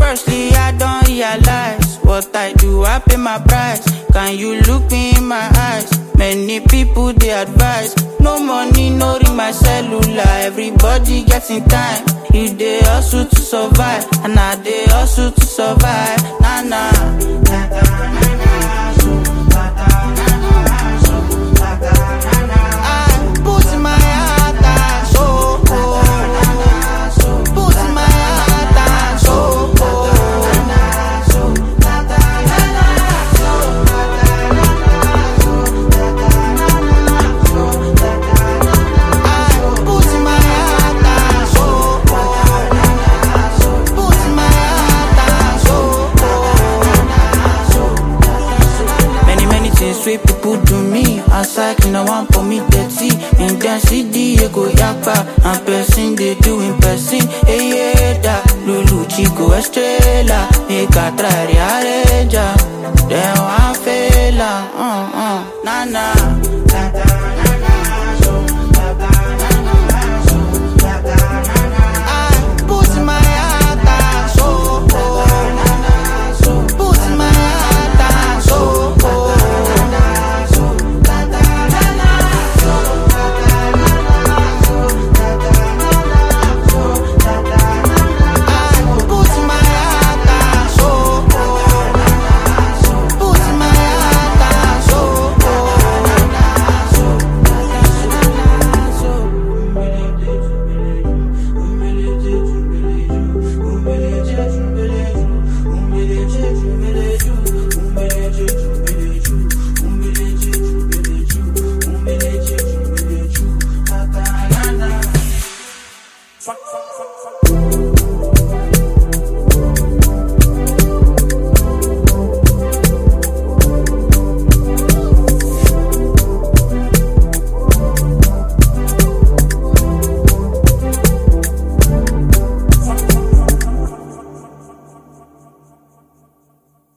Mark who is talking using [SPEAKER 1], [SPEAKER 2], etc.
[SPEAKER 1] Firstly, I don't realize what I do, I pay my price. Can you look me in my eyes? Many people they advise. No money, no ring my cellular. Everybody getting time. You they hustle to survive, and I they hustle to survive. Nah nah. Way people do me, I cycle, I want for me dirty. Intensity, you go yakpa, and person they do in person. Hey, yeah, that Lulu Chico Estrella, make a try rearrange. Then one fail, nah, nah.